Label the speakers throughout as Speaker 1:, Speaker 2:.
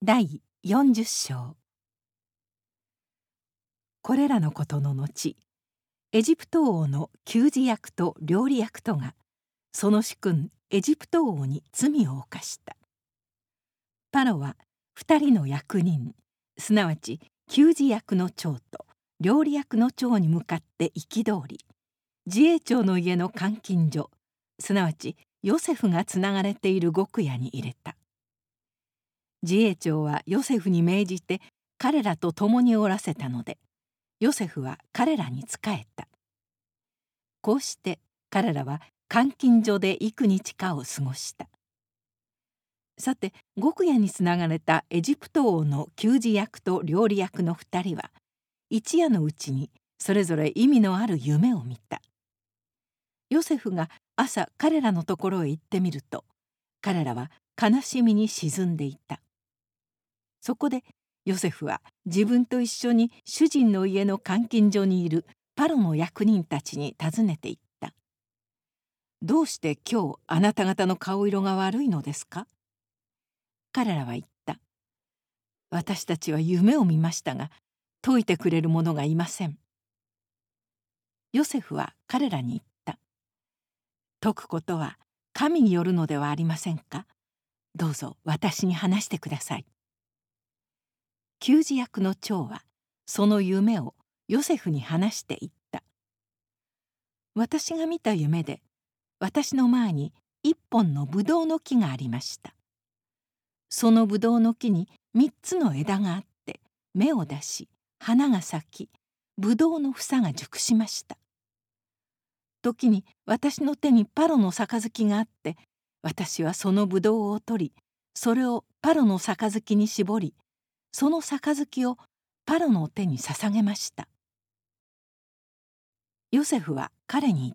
Speaker 1: 第40章。これらのことの後、エジプト王の給仕役と料理役とがその主君エジプト王に罪を犯した。パロは2人の役人、すなわち給仕役の長と料理役の長に向かって憤り、自衛長の家の監禁所、すなわちヨセフがつながれている獄屋に入れた。自衛長はヨセフに命じて彼らと共におらせたので、ヨセフは彼らに仕えた。こうして彼らは監禁所で幾日かを過ごした。さて、獄屋につながれたエジプト王の給仕役と料理役の2人は一夜のうちにそれぞれ意味のある夢を見た。ヨセフが朝彼らのところへ行ってみると、彼らは悲しみに沈んでいた。そこでヨセフは自分と一緒に主人の家の監禁所にいるパロの役人たちに尋ねていった。どうして今日あなた方の顔色が悪いのですか？彼らは言った。私たちは夢を見ましたが、解いてくれる者がいません。ヨセフは彼らに言った。解くことは神によるのではありませんか？どうぞ私に話してください。給仕役の長はその夢をヨセフに話していった。私が見た夢で、私の前に一本のブドウの木がありました。そのブドウの木に3つの枝があって、芽を出し、花が咲き、ブドウの房が熟しました。時に私の手にパロの杯があって、私はそのブドウを取り、それをパロの杯に絞り、その杯をパロの手に捧げました。ヨセフは彼に言った。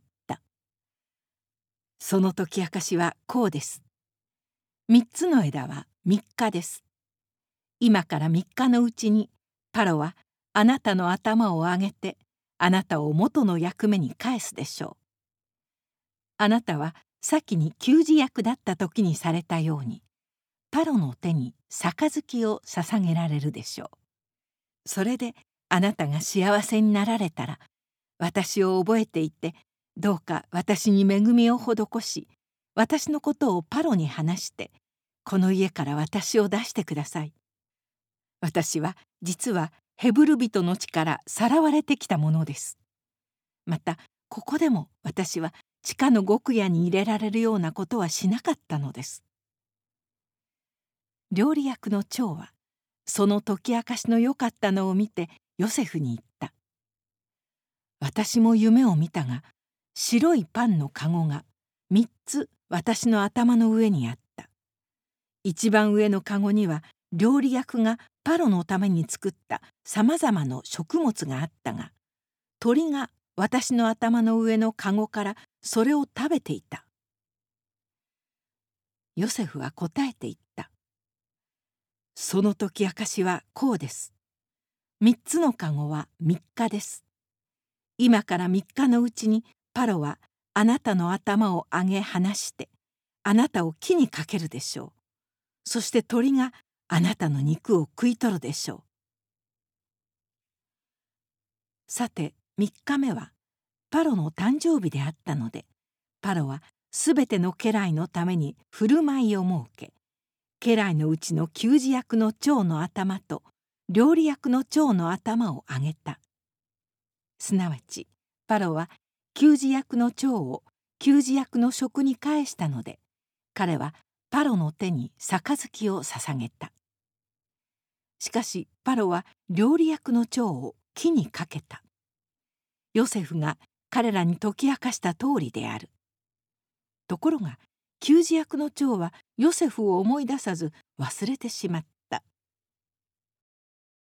Speaker 1: その解き明かしはこうです。3つの枝は3日です。今から3日のうちにパロはあなたの頭を上げてあなたを元の役目に返すでしょう。あなたは先に給仕役だった時にされたように、パロの手に杯を捧げられるでしょう。それであなたが幸せになられたら、私を覚えていて、どうか私に恵みを施し、私のことをパロに話して、この家から私を出してください。私は実はヘブル人の地からさらわれてきたものです。またここでも私は地下の獄屋に入れられるようなことはしなかったのです。料理役の長はその解き明かしのよかったのを見てヨセフに言った。私も夢を見たが、白いパンのかごが3つ私の頭の上にあった。一番上のかごには料理役がパロのために作ったさまざまな食物があったが、鳥が私の頭の上のかごからそれを食べていた。ヨセフは答えて言った。その解き明かしはこうです。3つのかごは3日です。今から3日のうちにパロはあなたの頭を上げ離してあなたを木にかけるでしょう。そして鳥があなたの肉を食い取るでしょう。さて3日目はパロの誕生日であったので、パロはすべての家来のために振る舞いを設け、家来のうちの給仕役の長の頭と料理役の長の頭を上げた。すなわちパロは給仕役の長を給仕役の職に返したので、彼はパロの手に杯を捧げた。しかしパロは料理役の長を木にかけた。ヨセフが彼らに解き明かした通りである。ところが給仕役の長はヨセフを思い出さず忘れてしまった。